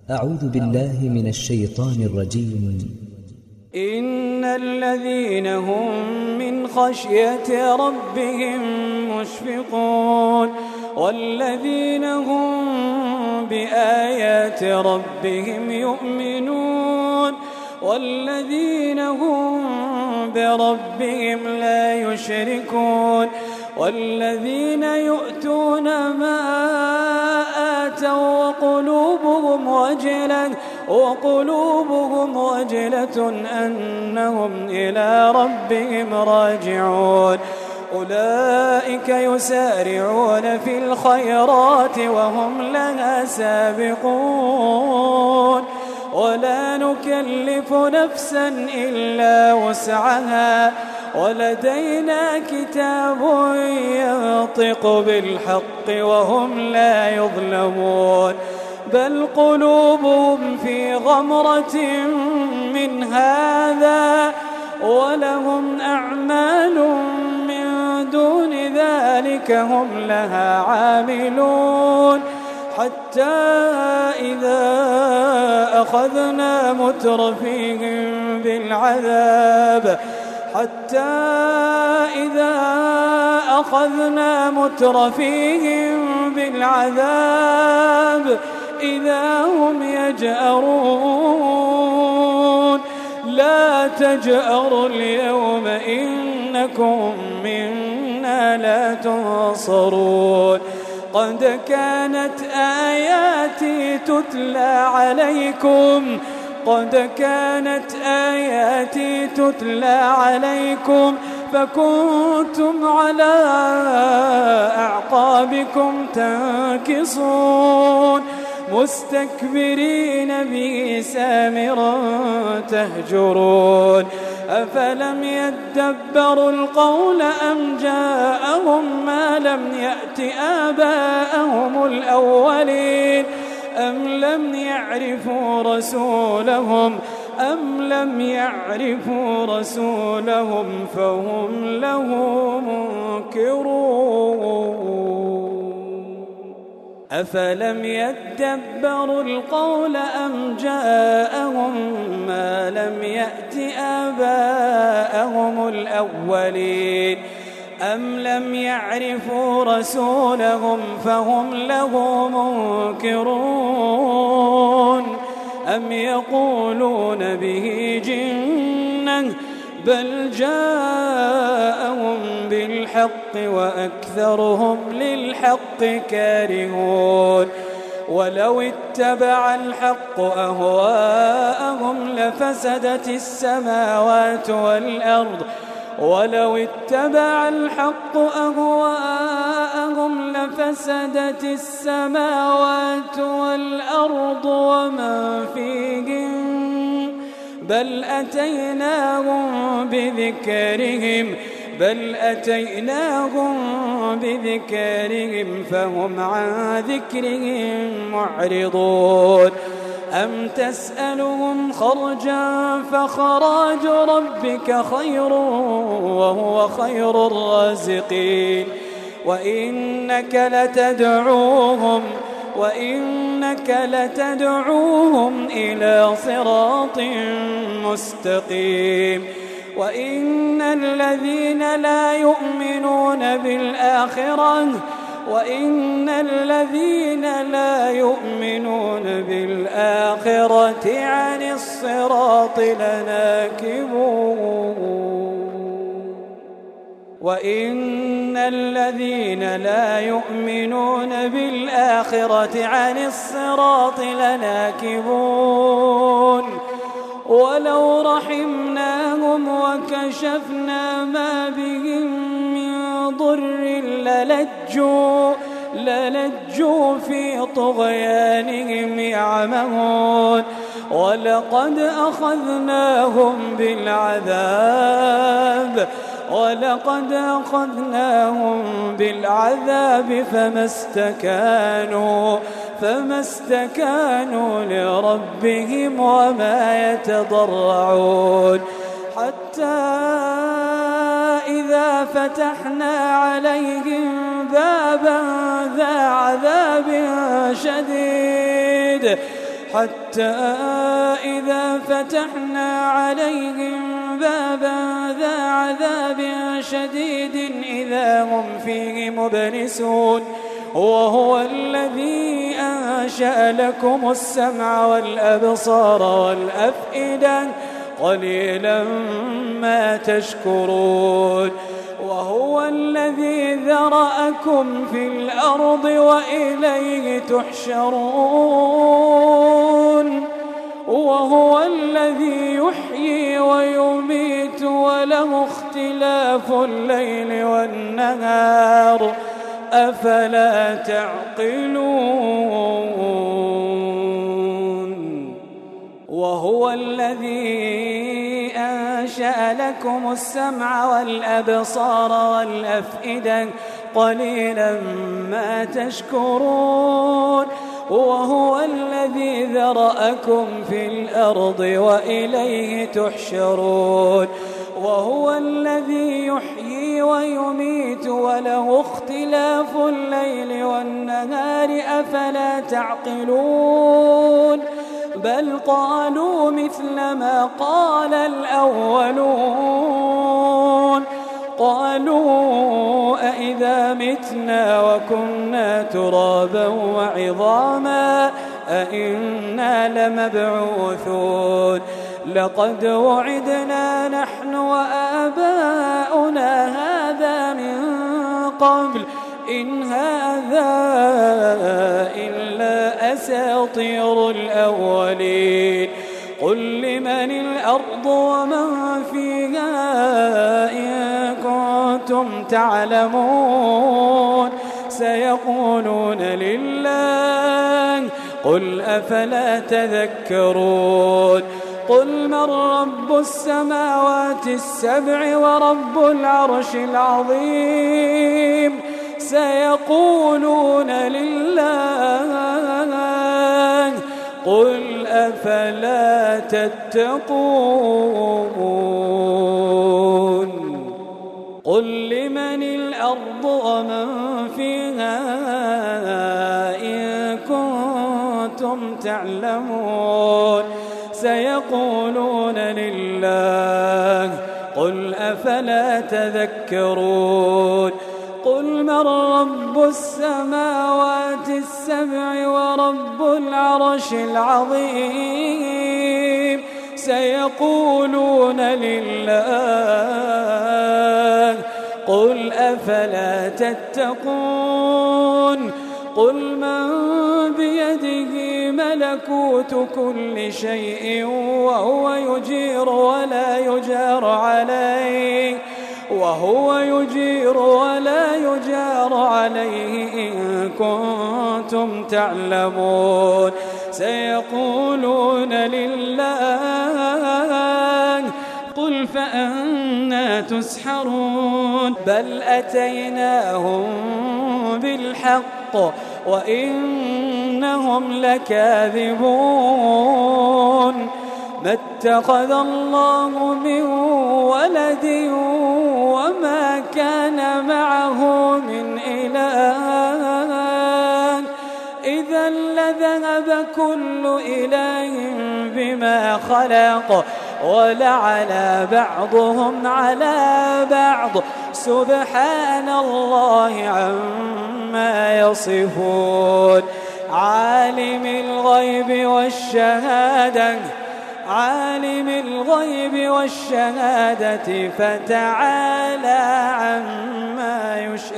أعوذ بالله من الشيطان الرجيم. إن الذين هم من خشية ربهم مشفقون والذين هم بآيات ربهم يؤمنون والذين هم بربهم لا يشركون والذين يؤتون ما آتوا وقلوبهم وجلة أنهم إلى ربهم راجعون أولئك يسارعون في الخيرات وهم لها سابقون ولا نكلف نفسا إلا وسعها ولدينا كتاب ينطق بالحق وهم لا يظلمون بل قلوبهم في غمرة من هذا ولهم أعمال من دون ذلك هم لها عاملون حتى إذا أخذنا مترفيهم بالعذاب إذا هم يجأرون لا تجأروا اليوم إنكم منا لا تنصرون قد كانت آياتي تتلى عليكم فكنتم على أعقابكم تنكصون مستكبرين به سامرا تهجرون أفلم يدبروا القول أم جاءهم ما لم يأت آباءهم الأولين أم لم يعرفوا رسولهم فهم له منكرون أفلم يدبروا القول أم جاءهم ما لم يأت آباءهم الأولين أم لم يعرفوا رسولهم فهم له منكرون أم يقولون به جنة بل جاءهم بالحق وأكثرهم للحق كارهون ولو اتبع الحق أهواءهم لفسدت السماوات والأرض ومن فيهن بل أتيناهم بذكرهم فهم عن ذكرهم معرضون أم تسألهم خرجا فخراج ربك خير وهو خير الرازقين وإنك لتدعوهم إلى صراط مستقيم وإن الذين لا يؤمنون بالآخرة عن الصراط لناكبون ولو رحمناهم وكشفنا ما بهم من ضر للجوا في طغيانهم يعمهون ولقد أخذناهم بالعذاب فما استكانوا لربهم وما يتضرعون حتى إذا فتحنا عليهم بابا ذا عذاب شديد حتى إذا فتحنا عليهم بابا ذا عذاب شديد إذا هم فيه مبلسون وهو الذي أنشأ لكم السمع والأبصار والأفئدة قليلا ما تشكرون وهو الذي ذرأكم في الأرض وإليه تحشرون وهو الذي يحيي ويميت وله اختلاف الليل والنهار أفلا تعقلون وهو الذي أنشأ لكم السمع والأبصار والأفئدة قليلا ما تشكرون وهو الذي ذرأكم في الأرض وإليه تحشرون وهو الذي يحيي ويميت وله اختلاف الليل والنهار أفلا تعقلون بل قالوا مثل ما قال الأولون قالوا أئذا متنا وكنا ترابا وعظاما أئنا لمبعوثون لقد وعدنا نحن وآباؤنا هذا من قبل إن هذا إلا أساطير الأولين قل لمن الأرض ومن فيها إن كنتم تعلمون سيقولون لله قل أفلا تذكرون قل من رب السماوات السبع ورب العرش العظيم سيقولون لله قل أفلا تتقون قل لمن الأرض ومن فيها إن كنتم تعلمون سيقولون لله قل أفلا تذكرون قل من رب السماوات السبع ورب العرش العظيم سيقولون لله قل أفلا تتقون قل من بيده ملكوت كل شيء وهو يجير ولا يجار عليه إن كنتم تعلمون سيقولون لله قل فأنى تسحرون بل أتيناهم بالحق وإنهم لكاذبون ما اتخذ الله من ولد وما كان معه من إله إذا لذهب كل إله بما خلق ولعلى بعضهم على بعض سبحان الله عما يصفون عالم الغيب والشهادة فتعالى عما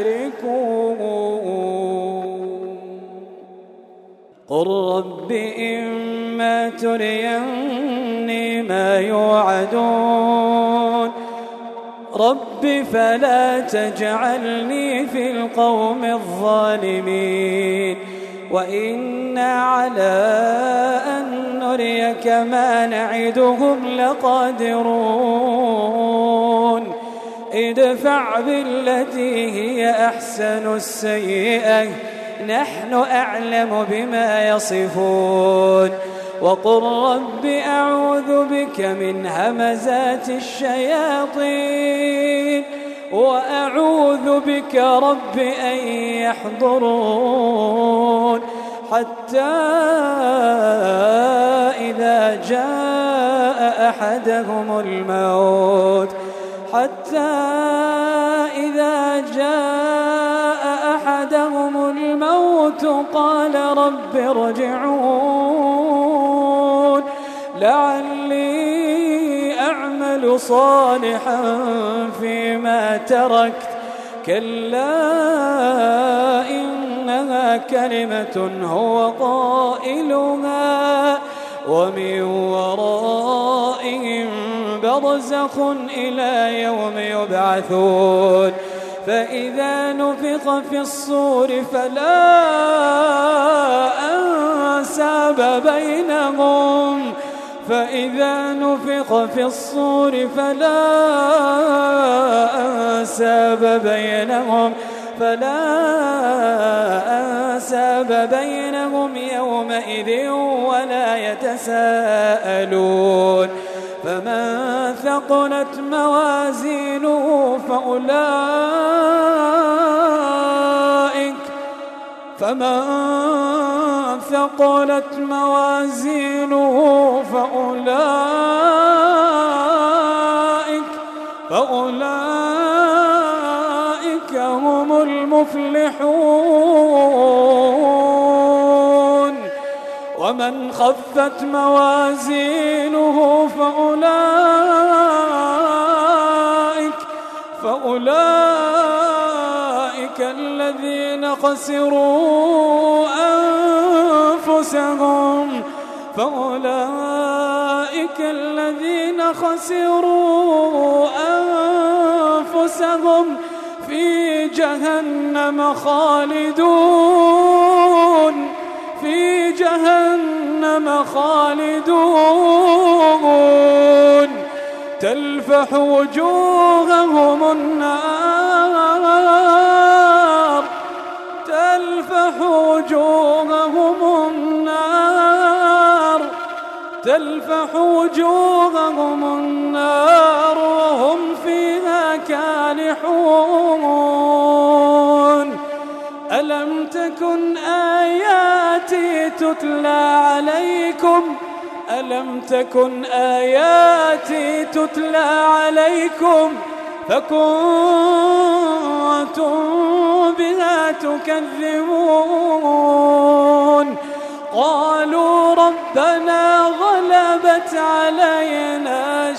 يشركون قل رب إما تريني ما يوعدون رب فلا تجعلني في القوم الظالمين وإنا على أن نريك ما نعدهم لقادرون ادفع بالتي هي أحسن السيئة نحن أعلم بما يصفون وقل رب أعوذ بك من همزات الشياطين وأعوذ بك رب أن يحضرون حتى إذا جاء أحدهم الموت قال رب ارجعون لعلي أعمل صالحا فيما تركت كلا إنها كلمة هو قائلها ومن ورائهم برزخ إلى يوم يبعثون فإذا نفخ في الصور فلا أنساب بينهم يومئذ ولا يتساءلون فمن ثقلت موازينه فأولئك هم المفلحون ومن خفت موازينه فأولئك الذين خسروا أنفسهم في جهنم خالدون تلفح وجوههم النار وهم فيها كالحون ألم تكن آياتي تتلى عليكم فكنتم بها تكذبون قالوا ربنا غلبت علينا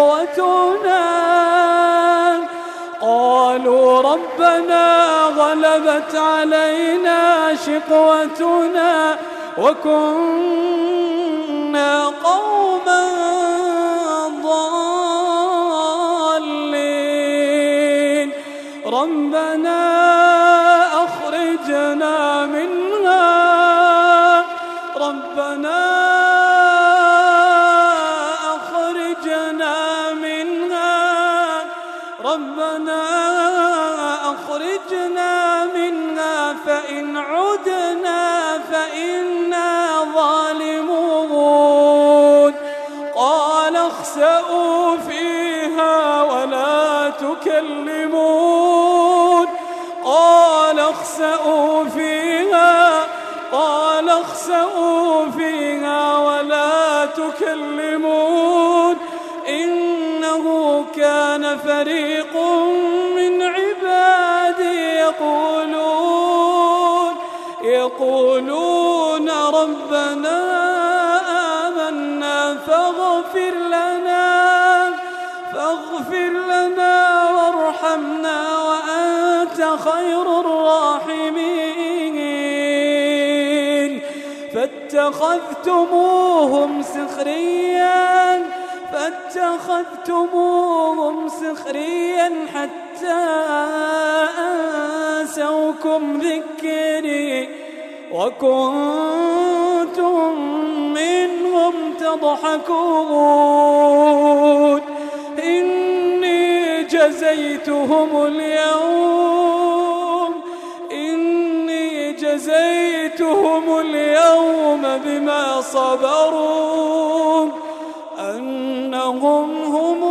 شقوتنا وكنا قوما ضالين ربنا أخرجنا منها فإن عدنا فإنا ظالمون قال اخسئوا فيها ولا تكلمون إنه كان فريق من عبادي يقولون ربنا آمنا فاغفر لنا وارحمنا وأنت خير الراحمين فاتخذتموهم سخريا حتى أنسوكم ذكري وكنتم منهم تضحكون إني جزيتهم اليوم بما صبروا أنهم هم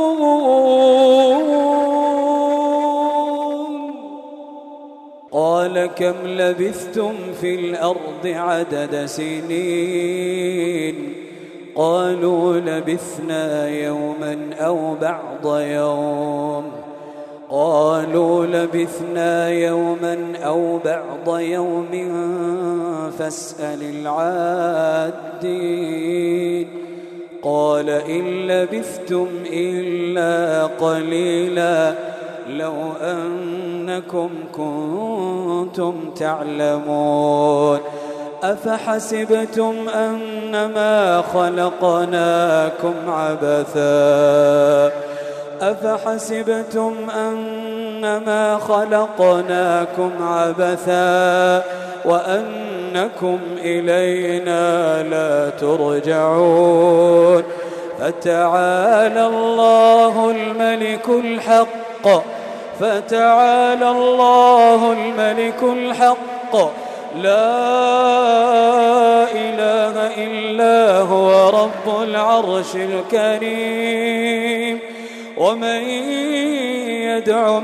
الفائزون قال كم لبثتم في الأرض عدد سنين قالوا لبثنا يوما أو بعض يوم قالوا لبثنا يوما أو بعض يوم فاسأل العادين قال إن لبثتم إلا قليلا لو أنكم كنتم تعلمون أفحسبتم أنما خلقناكم عبثا وأنكم إلينا لا ترجعون فتعالى الله الملك الحق لا إله إلا هو رب العرش الكريم ومن يدع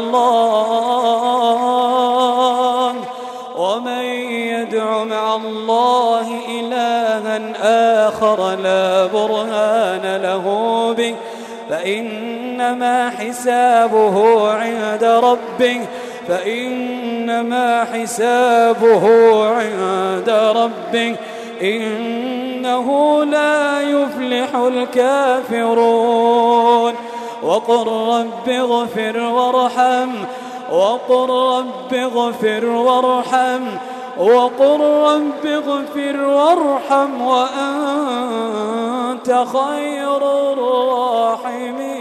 مع الله إلها آخر لا برهان له به فإنما حسابه عند ربه إنه لا يفلح الكافرون وقل رب اغفر وارحم وأنت خير الراحمين.